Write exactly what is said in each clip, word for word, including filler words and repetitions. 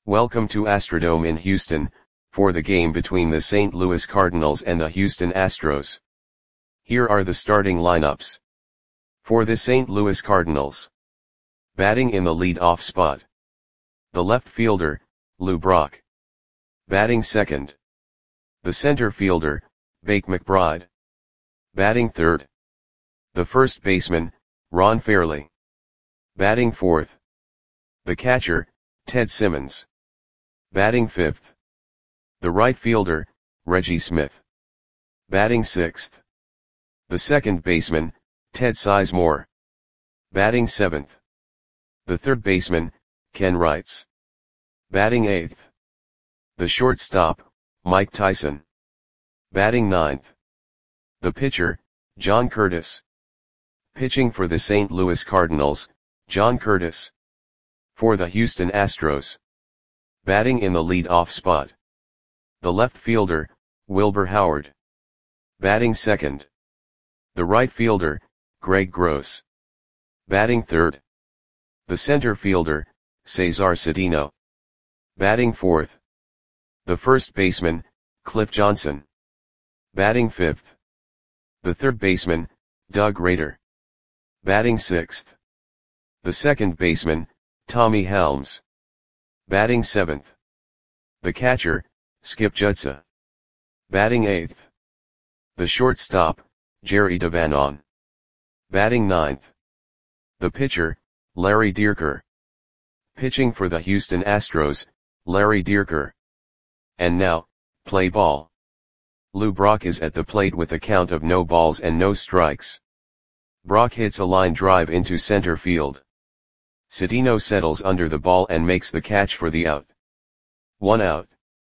Welcome to Astrodome in Houston, for the game between the Saint Louis Cardinals and the Houston Astros. Here are the starting lineups. For the Saint Louis Cardinals. Batting in the lead-off spot. The left fielder, Lou Brock. Batting second. The center fielder, Bake McBride. Batting third. The first baseman, Ron Fairly. Batting fourth. The catcher, Ted Simmons. Batting fifth. The right fielder, Reggie Smith. Batting sixth. The second baseman, Ted Sizemore. Batting seventh. The third baseman, Ken Wrights. Batting eighth. The shortstop, Mike Tyson. Batting ninth. The pitcher, John Curtis. Pitching for the Saint Louis Cardinals, John Curtis. For the Houston Astros. Batting in the lead-off spot. The left fielder, Wilbur Howard. Batting second. The right fielder, Greg Gross. Batting third. The center fielder, Cesar Cedeno. Batting fourth. The first baseman, Cliff Johnson. Batting fifth. The third baseman, Doug Rader. Batting sixth. The second baseman, Tommy Helms. Batting seventh. The catcher, Skip Jutsa. Batting eighth. The shortstop, Jerry DeVanon. Batting ninth. The pitcher, Larry Dierker. Pitching for the Houston Astros, Larry Dierker. And now, play ball. Lou Brock is at the plate with a count of no balls and no strikes. Brock hits a line drive into center field. Cedeno settles under the ball and makes the catch for the out. One out.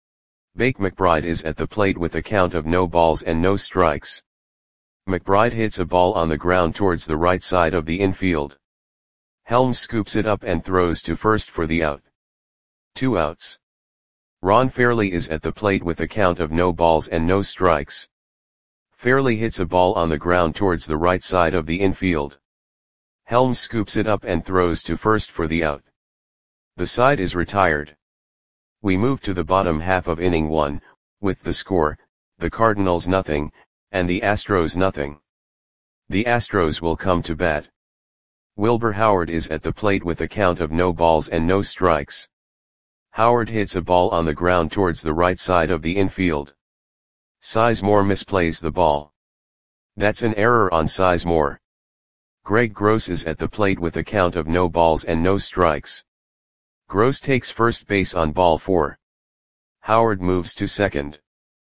Bake McBride is at the plate with a count of no balls and no strikes. McBride hits a ball on the ground towards the right side of the infield. Helms scoops it up and throws to first for the out. Two outs. Ron Fairly is at the plate with a count of no balls and no strikes. Fairly hits a ball on the ground towards the right side of the infield. Helms scoops it up and throws to first for the out. The side is retired. We move to the bottom half of inning one, with the score, the Cardinals nothing, and the Astros nothing. The Astros will come to bat. Wilbur Howard is at the plate with a count of no balls and no strikes. Howard hits a ball on the ground towards the right side of the infield. Sizemore misplays the ball. That's an error on Sizemore. Greg Gross is at the plate with a count of no balls and no strikes. Gross takes first base on ball four. Howard moves to second.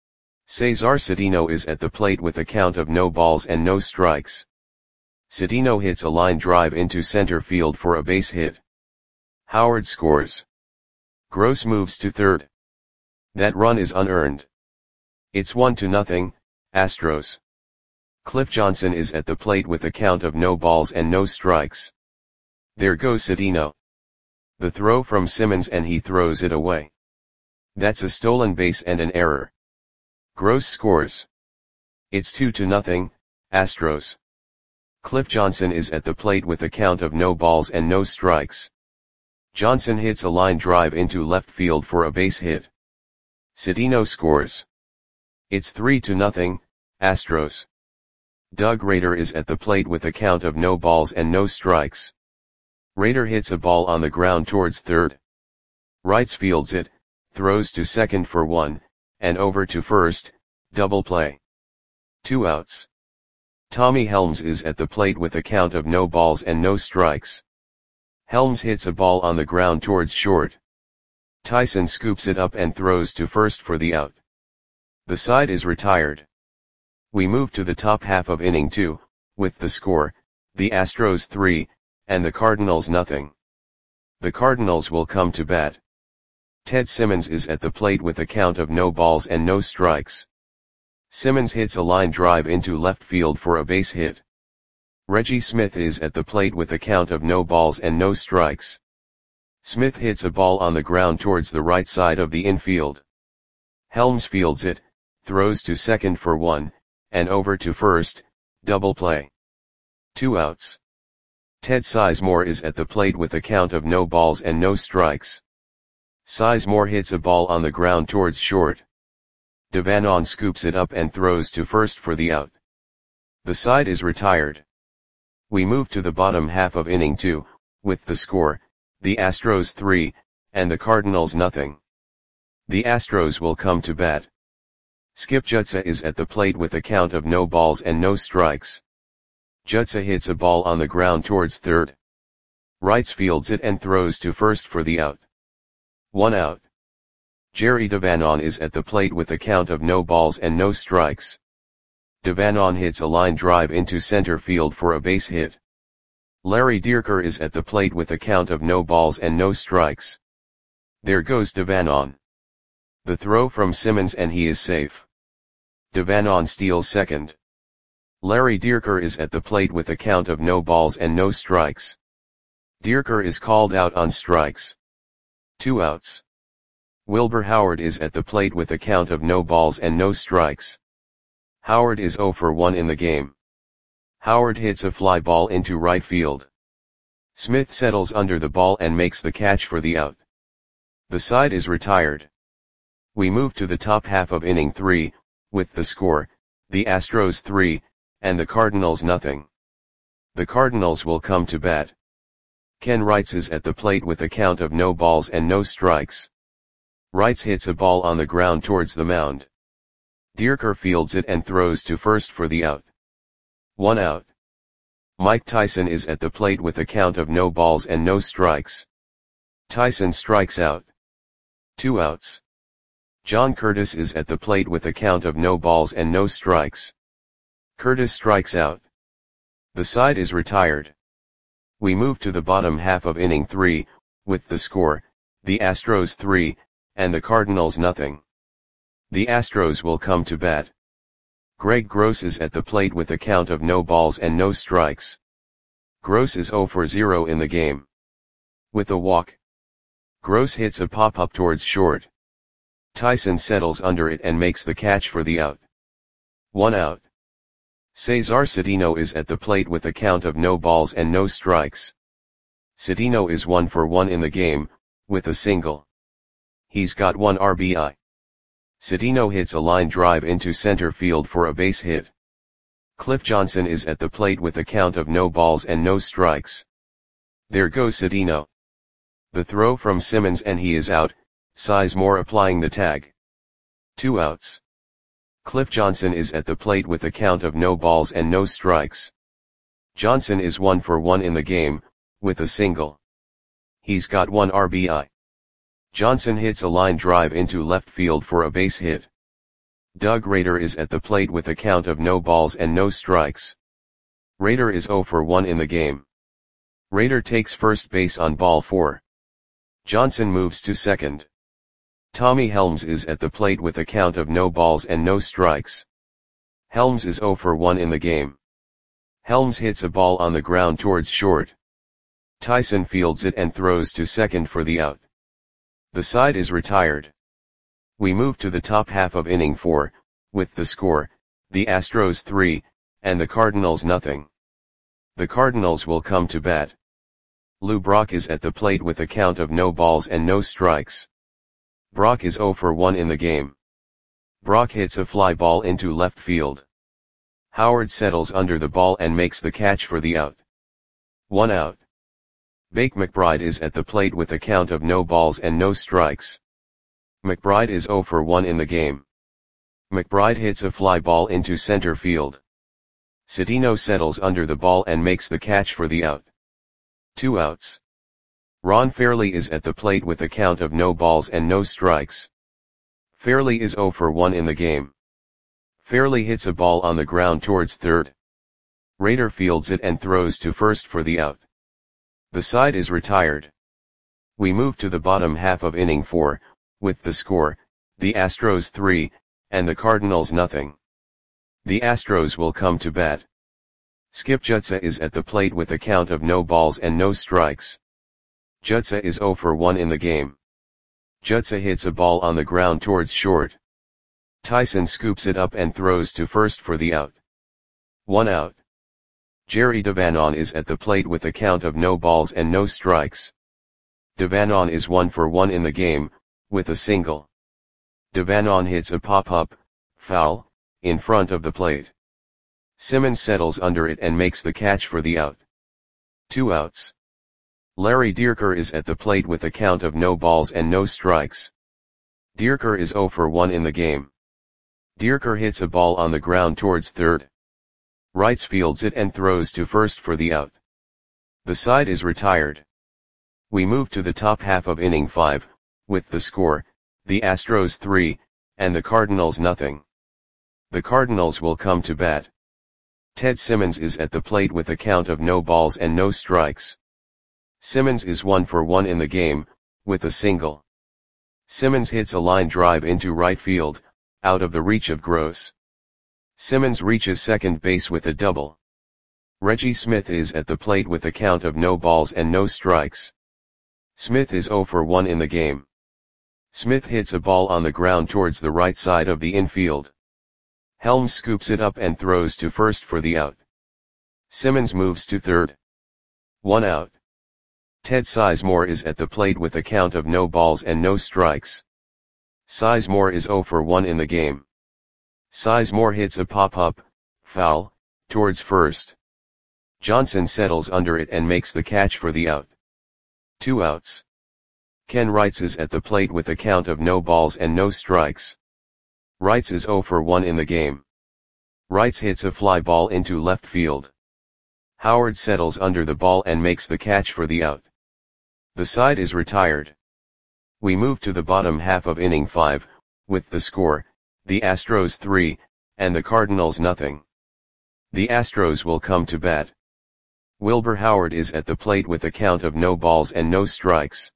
Cesar Cedeno is at the plate with a count of no balls and no strikes. Cedeno hits a line drive into center field for a base hit. Howard scores. Gross moves to third. That run is unearned. It's one to nothing, Astros. Cliff Johnson is at the plate with a count of no balls and no strikes. There goes Cedeno. The throw from Simmons and he throws it away. That's a stolen base and an error. Gross scores. It's two to nothing, Astros. Cliff Johnson is at the plate with a count of no balls and no strikes. Johnson hits a line drive into left field for a base hit. Cedeno scores. It's three to nothing, Astros. Doug Rader is at the plate with a count of no balls and no strikes. Rader hits a ball on the ground towards third. Wrights fields it, throws to second for one, and over to first, double play. Two outs. Tommy Helms is at the plate with a count of no balls and no strikes. Helms hits a ball on the ground towards short. Tyson scoops it up and throws to first for the out. The side is retired. We move to the top half of inning two, with the score, the Astros three, and the Cardinals nothing. The Cardinals will come to bat. Ted Simmons is at the plate with a count of no balls and no strikes. Simmons hits a line drive into left field for a base hit. Reggie Smith is at the plate with a count of no balls and no strikes. Smith hits a ball on the ground towards the right side of the infield. Helms fields it, throws to second for one, and over to first, double play. Two outs. Ted Sizemore is at the plate with a count of no balls and no strikes. Sizemore hits a ball on the ground towards short. Devanon scoops it up and throws to first for the out. The side is retired. We move to the bottom half of inning two, with the score, the Astros three, and the Cardinals nothing. The Astros will come to bat. Skip Jutsa is at the plate with a count of no balls and no strikes. Jutsa hits a ball on the ground towards third. Wrights fields it and throws to first for the out. One out. Jerry Devanon is at the plate with a count of no balls and no strikes. Devanon hits a line drive into center field for a base hit. Larry Dierker is at the plate with a count of no balls and no strikes. There goes Devanon. The throw from Simmons and he is safe. Devanon steals second. Larry Dierker is at the plate with a count of no balls and no strikes. Dierker is called out on strikes. Two outs. Wilbur Howard is at the plate with a count of no balls and no strikes. Howard is oh for one in the game. Howard hits a fly ball into right field. Smith settles under the ball and makes the catch for the out. The side is retired. We move to the top half of inning three, with the score, the Astros three, and the Cardinals nothing. The Cardinals will come to bat. Ken Wrights is at the plate with a count of no balls and no strikes. Wrights hits a ball on the ground towards the mound. Dierker fields it and throws to first for the out. One out. Mike Tyson is at the plate with a count of no balls and no strikes. Tyson strikes out. Two outs. John Curtis is at the plate with a count of no balls and no strikes. Curtis strikes out. The side is retired. We move to the bottom half of inning three, with the score, the Astros three, and the Cardinals nothing. The Astros will come to bat. Greg Gross is at the plate with a count of no balls and no strikes. Gross is oh for zero in the game. With a walk. Gross hits a pop-up towards short. Tyson settles under it and makes the catch for the out. One out. Cesar Cedeno is at the plate with a count of no balls and no strikes. Cedeno is one for one in the game, with a single. He's got one R B I. Cedeno hits a line drive into center field for a base hit. Cliff Johnson is at the plate with a count of no balls and no strikes. There goes Cedeno. The throw from Simmons and he is out, Sizemore applying the tag. Two outs. Cliff Johnson is at the plate with a count of no balls and no strikes. Johnson is one for one in the game, with a single. He's got one R B I. Johnson hits a line drive into left field for a base hit. Doug Rader is at the plate with a count of no balls and no strikes. Rader is oh for one in the game. Rader takes first base on ball four. Johnson moves to second. Tommy Helms is at the plate with a count of no balls and no strikes. Helms is oh for one in the game. Helms hits a ball on the ground towards short. Tyson fields it and throws to second for the out. The side is retired. We move to the top half of inning four, with the score, the Astros three, and the Cardinals nothing. The Cardinals will come to bat. Lou Brock is at the plate with a count of no balls and no strikes. Brock is oh for one in the game. Brock hits a fly ball into left field. Howard settles under the ball and makes the catch for the out. One out. Bake McBride is at the plate with a count of no balls and no strikes. McBride is oh for one in the game. McBride hits a fly ball into center field. Cedeno settles under the ball and makes the catch for the out. Two outs. Ron Fairley is at the plate with a count of no balls and no strikes. Fairley is oh for one in the game. Fairley hits a ball on the ground towards third. Rader fields it and throws to first for the out. The side is retired. We move to the bottom half of inning four, with the score, the Astros three, and the Cardinals nothing. The Astros will come to bat. Skip Jutsa is at the plate with a count of no balls and no strikes. Jutsa is oh for one in the game. Jutsa hits a ball on the ground towards short. Tyson scoops it up and throws to first for the out. One out. Jerry Devanon is at the plate with a count of no balls and no strikes. Devanon is one for one in the game, with a single. Devanon hits a pop-up, foul, in front of the plate. Simmons settles under it and makes the catch for the out. Two outs. Larry Dierker is at the plate with a count of no balls and no strikes. Dierker is zero for one in the game. Dierker hits a ball on the ground towards third. Wrights fields it and throws to first for the out. The side is retired. We move to the top half of inning five, with the score, the Astros three, and the Cardinals nothing. The Cardinals will come to bat. Ted Simmons is at the plate with a count of no balls and no strikes. Simmons is one for one in the game, with a single. Simmons hits a line drive into right field, out of the reach of Gross. Simmons reaches second base with a double. Reggie Smith is at the plate with a count of no balls and no strikes. Smith is zero for one in the game. Smith hits a ball on the ground towards the right side of the infield. Helms scoops it up and throws to first for the out. Simmons moves to third. One out. Ted Sizemore is at the plate with a count of no balls and no strikes. Sizemore is zero for one in the game. Sizemore hits a pop-up, foul, towards first. Johnson settles under it and makes the catch for the out. Two outs. Ken Wrights is at the plate with a count of no balls and no strikes. Wrights is zero for one in the game. Wrights hits a fly ball into left field. Howard settles under the ball and makes the catch for the out. The side is retired. We move to the bottom half of inning five, with the score, the Astros three, and the Cardinals nothing. The Astros will come to bat. Wilbur Howard is at the plate with a count of no balls and no strikes.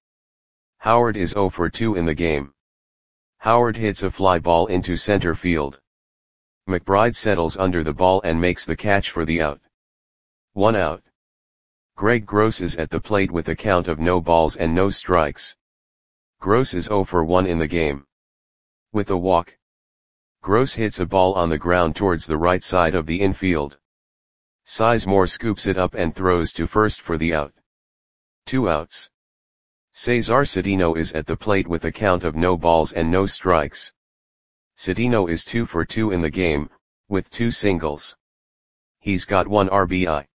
Howard is zero for two in the game. Howard hits a fly ball into center field. McBride settles under the ball and makes the catch for the out. One out. Greg Gross is at the plate with a count of no balls and no strikes. Gross is zero for one in the game. With a walk. Gross hits a ball on the ground towards the right side of the infield. Sizemore scoops it up and throws to first for the out. Two outs. Cesar Cedeno is at the plate with a count of no balls and no strikes. Cedeno is two for two in the game, with two singles. He's got one R B I.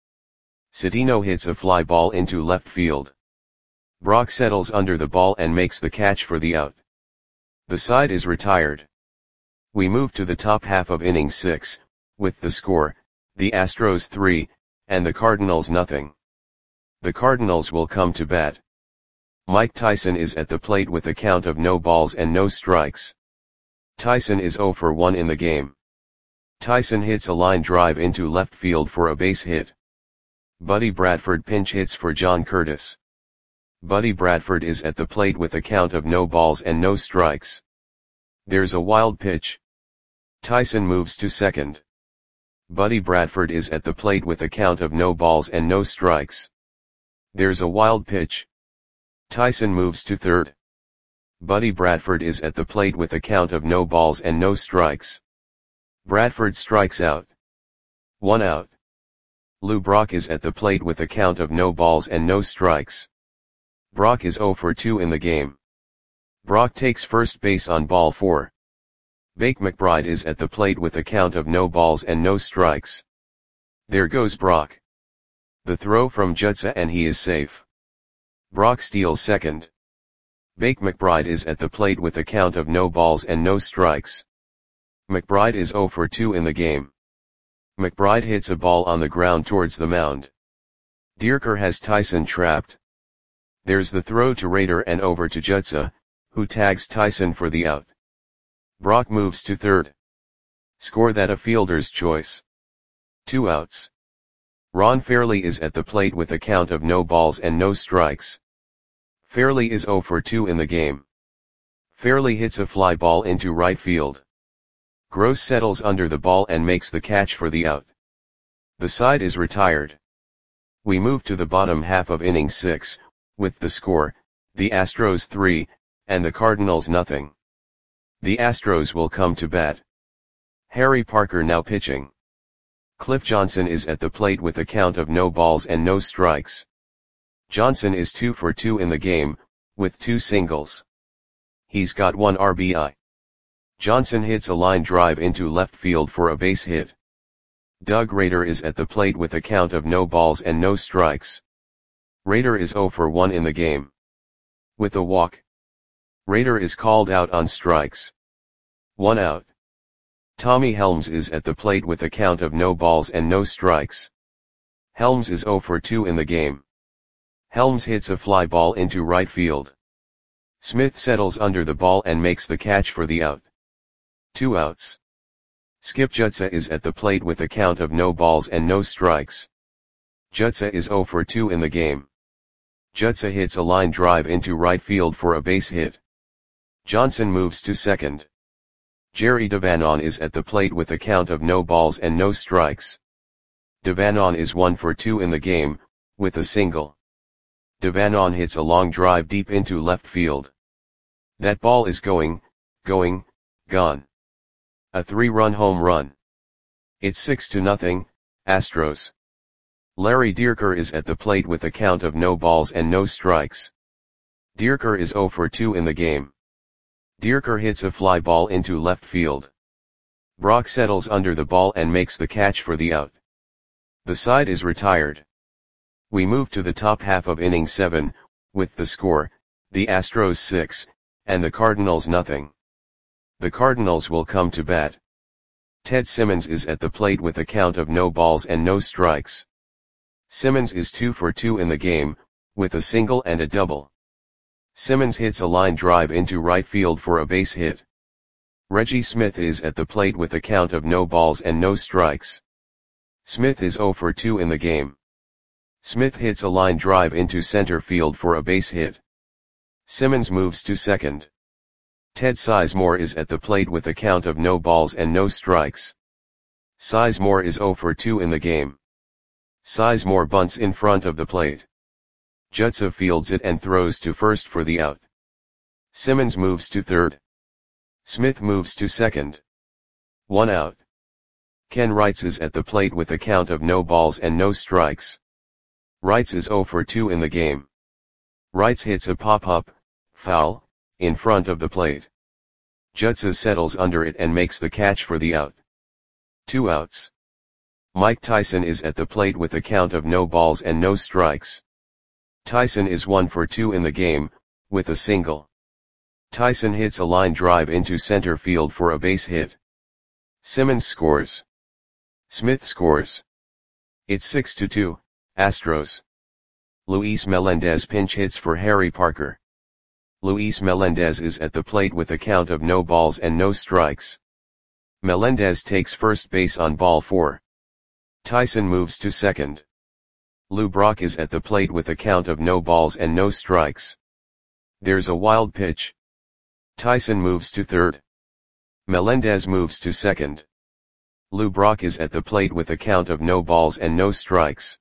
Cedeno hits a fly ball into left field. Brock settles under the ball and makes the catch for the out. The side is retired. We move to the top half of inning six, with the score, the Astros three, and the Cardinals nothing. The Cardinals will come to bat. Mike Tyson is at the plate with a count of no balls and no strikes. Tyson is zero for one in the game. Tyson hits a line drive into left field for a base hit. Buddy Bradford pinch hits for John Curtis. Buddy Bradford is at the plate with a count of no balls and no strikes. There's a wild pitch. Tyson moves to second. Buddy Bradford is at the plate with a count of no balls and no strikes. There's a wild pitch. Tyson moves to third. Buddy Bradford is at the plate with a count of no balls and no strikes. Bradford strikes out. One out. Lou Brock is at the plate with a count of no balls and no strikes. Brock is zero for two in the game. Brock takes first base on ball four. Bake McBride is at the plate with a count of no balls and no strikes. There goes Brock. The throw from Jutsa and he is safe. Brock steals second. Bake McBride is at the plate with a count of no balls and no strikes. McBride is zero for two in the game. McBride hits a ball on the ground towards the mound. Dierker has Tyson trapped. There's the throw to Rader and over to Jutsa, who tags Tyson for the out. Brock moves to third. Score that a fielder's choice. Two outs. Ron Fairley is at the plate with a count of no balls and no strikes. Fairley is zero for two in the game. Fairley hits a fly ball into right field. Gross settles under the ball and makes the catch for the out. The side is retired. We move to the bottom half of inning six, with the score, the Astros three, and the Cardinals nothing. The Astros will come to bat. Harry Parker now pitching. Cliff Johnson is at the plate with a count of no balls and no strikes. Johnson is two for two in the game, with two singles. He's got one R B I. Johnson hits a line drive into left field for a base hit. Doug Rader is at the plate with a count of no balls and no strikes. Rader is oh for one in the game. With a walk, Rader is called out on strikes. One out. Tommy Helms is at the plate with a count of no balls and no strikes. Helms is oh for two in the game. Helms hits a fly ball into right field. Smith settles under the ball and makes the catch for the out. Two outs. Skip Jutsa is at the plate with a count of no balls and no strikes. Jutsa is oh for two in the game. Jutsa hits a line drive into right field for a base hit. Johnson moves to second. Jerry Devanon is at the plate with a count of no balls and no strikes. Devanon is one for two in the game, with a single. Devanon hits a long drive deep into left field. That ball is going, going, gone. A three-run home run. It's six to nothing, Astros. Larry Dierker is at the plate with a count of no balls and no strikes. Dierker is oh for two in the game. Dierker hits a fly ball into left field. Brock settles under the ball and makes the catch for the out. The side is retired. We move to the top half of inning seven, with the score, the Astros six, and the Cardinals nothing. The Cardinals will come to bat. Ted Simmons is at the plate with a count of no balls and no strikes. Simmons is two for two in the game, with a single and a double. Simmons hits a line drive into right field for a base hit. Reggie Smith is at the plate with a count of no balls and no strikes. Smith is oh for two in the game. Smith hits a line drive into center field for a base hit. Simmons moves to second. Ted Sizemore is at the plate with a count of no balls and no strikes. Sizemore is oh for two in the game. Sizemore bunts in front of the plate. Jutsa fields it and throws to first for the out. Simmons moves to third. Smith moves to second. One out. Ken Wrights is at the plate with a count of no balls and no strikes. Wrights is oh for two in the game. Wrights hits a pop-up, foul, in front of the plate. Jutsa settles under it and makes the catch for the out. Two outs. Mike Tyson is at the plate with a count of no balls and no strikes. Tyson is one for two in the game, with a single. Tyson hits a line drive into center field for a base hit. Simmons scores. Smith scores. It's six to two, Astros. Luis Melendez pinch hits for Harry Parker. Luis Melendez is at the plate with a count of no balls and no strikes. Melendez takes first base on ball four. Tyson moves to second. Lou Brock is at the plate with a count of no balls and no strikes. There's a wild pitch. Tyson moves to third. Melendez moves to second. Lou Brock is at the plate with a count of no balls and no strikes.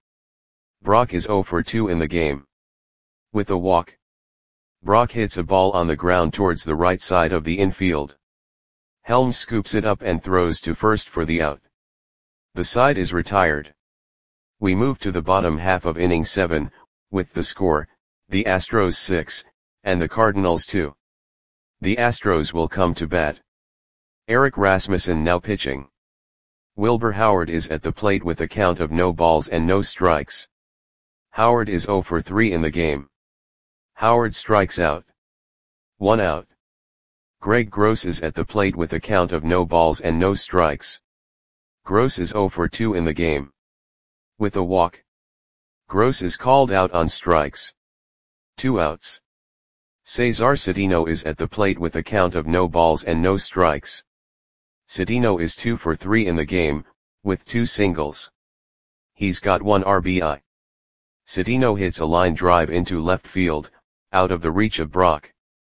Brock is oh for two in the game. With a walk, Brock hits a ball on the ground towards the right side of the infield. Helms scoops it up and throws to first for the out. The side is retired. We move to the bottom half of inning seven, with the score, the Astros six, and the Cardinals two. The Astros will come to bat. Eric Rasmussen now pitching. Wilbur Howard is at the plate with a count of no balls and no strikes. Howard is oh for three in the game. Howard strikes out. One out. Greg Gross is at the plate with a count of no balls and no strikes. Gross is oh for two in the game. With a walk, Gross is called out on strikes. Two outs. Cesar Cedeno is at the plate with a count of no balls and no strikes. Cedeno is two for three in the game, with two singles. He's got one R B I. Cedeno hits a line drive into left field, out of the reach of Brock.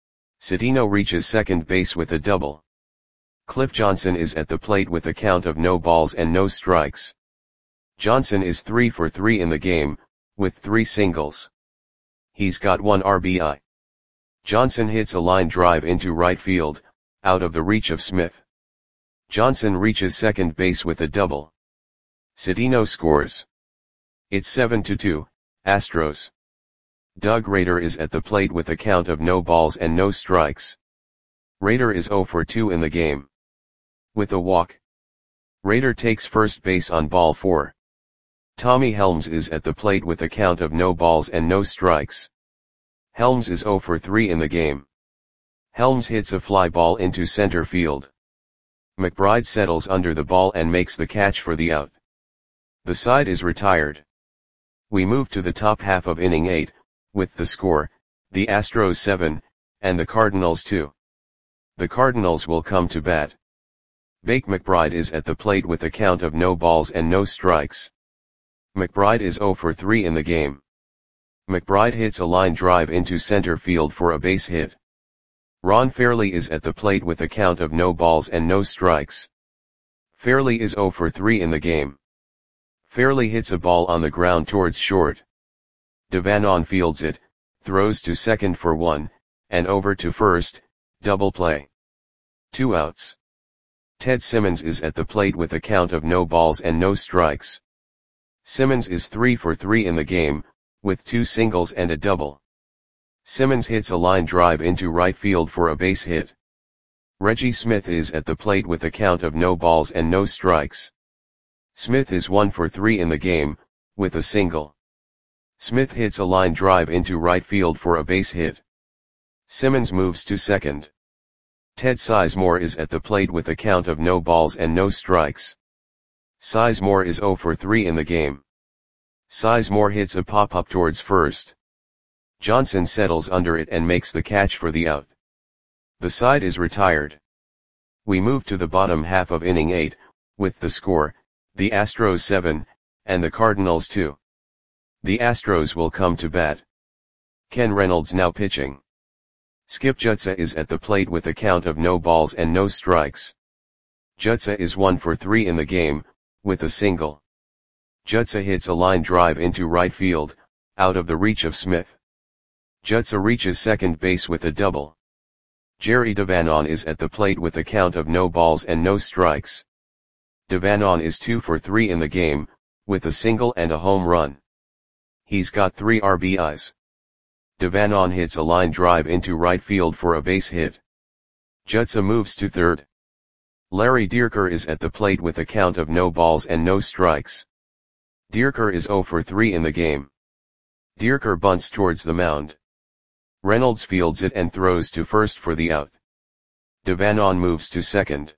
Cedeno reaches second base with a double. Cliff Johnson is at the plate with a count of no balls and no strikes. Johnson is three for three in the game, with three singles. He's got one R B I. Johnson hits a line drive into right field, out of the reach of Smith. Johnson reaches second base with a double. Cedeno scores. It's seven to two, Astros. Doug Rader is at the plate with a count of no balls and no strikes. Rader is zero for two in the game. With a walk, Rader takes first base on ball four. Tommy Helms is at the plate with a count of no balls and no strikes. Helms is zero for three in the game. Helms hits a fly ball into center field. McBride settles under the ball and makes the catch for the out. The side is retired. We move to the top half of inning eight, with the score, the Astros seven, and the Cardinals two. The Cardinals will come to bat. Bake McBride is at the plate with a count of no balls and no strikes. McBride is zero for three in the game. McBride hits a line drive into center field for a base hit. Ron Fairly is at the plate with a count of no balls and no strikes. Fairly is zero for three in the game. Fairly hits a ball on the ground towards short. Devanon fields it, throws to second for one, and over to first, double play. Two outs. Ted Simmons is at the plate with a count of no balls and no strikes. Simmons is three for three in the game, with two singles and a double. Simmons hits a line drive into right field for a base hit. Reggie Smith is at the plate with a count of no balls and no strikes. Smith is one for three in the game, with a single. Smith hits a line drive into right field for a base hit. Simmons moves to second. Ted Sizemore is at the plate with a count of no balls and no strikes. Sizemore is zero for three in the game. Sizemore hits a pop-up towards first. Johnson settles under it and makes the catch for the out. The side is retired. We move to the bottom half of inning eight, with the score, the Astros seven, and the Cardinals two. The Astros will come to bat. Ken Reynolds now pitching. Skip Jutsa is at the plate with a count of no balls and no strikes. Jutsa is one for three in the game, with a single. Jutsa hits a line drive into right field, out of the reach of Smith. Jutsa reaches second base with a double. Jerry Devanon is at the plate with a count of no balls and no strikes. Devanon is two for three in the game, with a single and a home run. He's got three R B Is. Devanon hits a line drive into right field for a base hit. Jutsa moves to third. Larry Dierker is at the plate with a count of no balls and no strikes. Dierker is zero for three in the game. Dierker bunts towards the mound. Reynolds fields it and throws to first for the out. Devanon moves to second.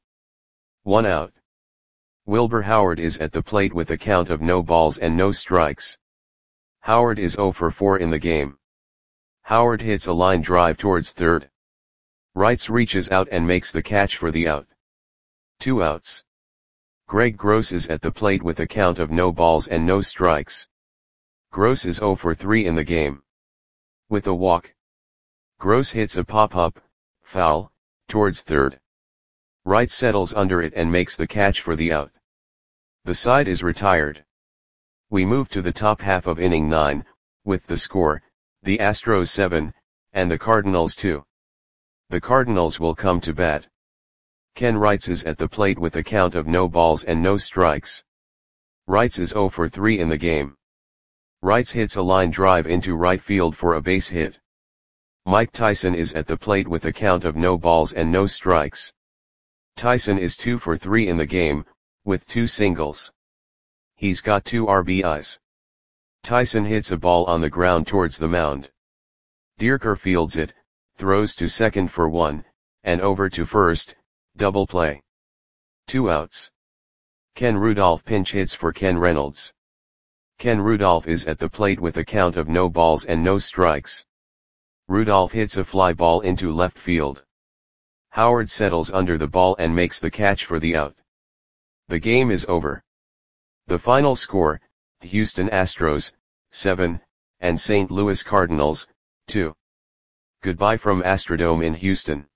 One out. Wilbur Howard is at the plate with a count of no balls and no strikes. Howard is zero for four in the game. Howard hits a line drive towards third. Wrights reaches out and makes the catch for the out. Two outs. Greg Gross is at the plate with a count of no balls and no strikes. Gross is zero for three in the game. With a walk, Gross hits a pop-up, foul, towards third. Wright settles under it and makes the catch for the out. The side is retired. We move to the top half of inning nine, with the score, the Astros seven, and the Cardinals two. The Cardinals will come to bat. Ken Wrights is at the plate with a count of no balls and no strikes. Wrights is zero for three in the game. Wrights hits a line drive into right field for a base hit. Mike Tyson is at the plate with a count of no balls and no strikes. Tyson is two for three in the game, with two singles. He's got two R B Is. Tyson hits a ball on the ground towards the mound. Dierker fields it, throws to second for one, and over to first, double play. Two outs. Ken Rudolph pinch hits for Ken Reynolds. Ken Rudolph is at the plate with a count of no balls and no strikes. Rudolph hits a fly ball into left field. Howard settles under the ball and makes the catch for the out. The game is over. The final score, Houston Astros, seven, and Saint Louis Cardinals, two. Goodbye from Astrodome in Houston.